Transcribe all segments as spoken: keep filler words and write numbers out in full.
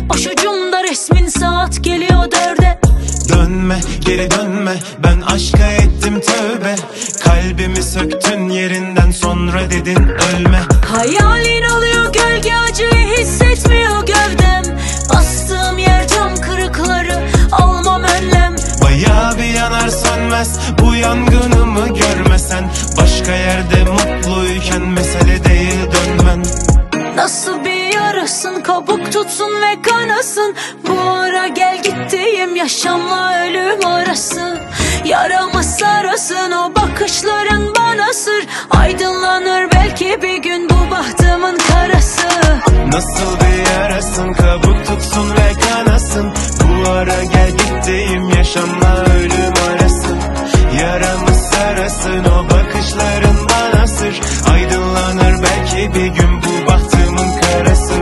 Başucumda resmin, saat geliyor dörde. Dönme, geri dönme, ben aşka ettim tövbe. Kalbimi söktün yerinden, sonra dedin ölme. Hayalin oluyor gölge, acıyı hissetmiyor gövdem. Bastığım yer cam kırıkları, almam önlem. Bayağı bir yanar sönmez bu yangınımı görmesen. Başka yerde mutluyken mesele değil dönmen. Nasıl bir yarasın, kabuk tutsun ve kanasın. Bu ara gel gittiğim yaşamla ölüm arası. Yaramı sarasın o bakışların bana sır. Aydınlanır belki bir gün bu bahtımın karası. Nasıl bir yarasın, kabuk tutsun ve kanasın. Bu ara gel gittiğim yaşamla ölüm arası. Yaramı sarasın o bakışların bana sır. Aydınlanır belki bir gün bu bahtımın karası.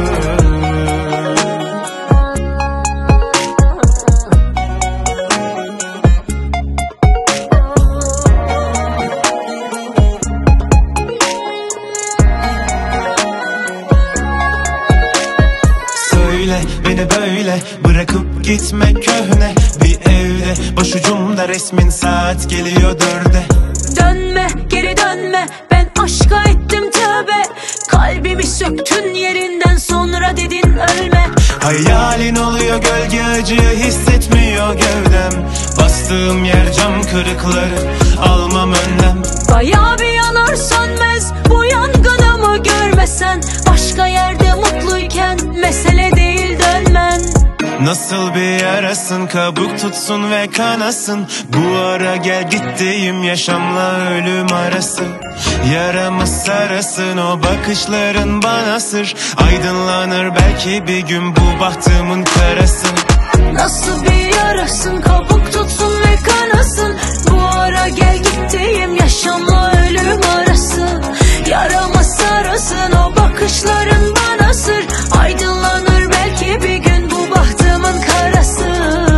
Söyle beni böyle bırakıp gitme köhne. Bir evde başucumda resmin, saat geliyor dörde. Dönme, geri dönme, ben aşka ettim tövbe. Kalbimi söktün yerinden, sonra dedin ölme. Hayalin oluyor gölge, acıyı hissetmiyor gövdem. Bastığım yer cam kırıkları, almam önlem. Bayağı bir yanar sönmez bu yangınımı görmesen. Başka yerde mutluyken mesele değil dönmen. Nasıl bir yarasın, kabuk tutsun ve kanasın. Bu ara gel gittiğim yaşamla ölüm arası. Yaramı sarasın o bakışların bana sır. Aydınlanır belki bir gün bu bahtımın karası. Nasıl bir yarasın, kabuk tutsun ve kanasın. Bu ara gel gittiğim yaşamla ölüm arası. Yaramı sarasın o bakışların bana sır. Aydınlanır belki bir gün bu bahtımın karası.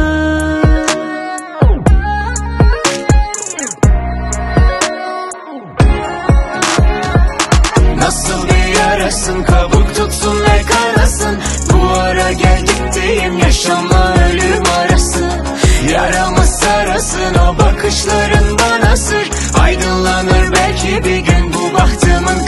Nasıl bir yarasın, kabuk tutsun ve kanasın. Bu ara gel gittiğim yaşamla ölüm arası. Yaramı sarasın o bakışların bana sır. Aydınlanır belki bir gün bu bahtımın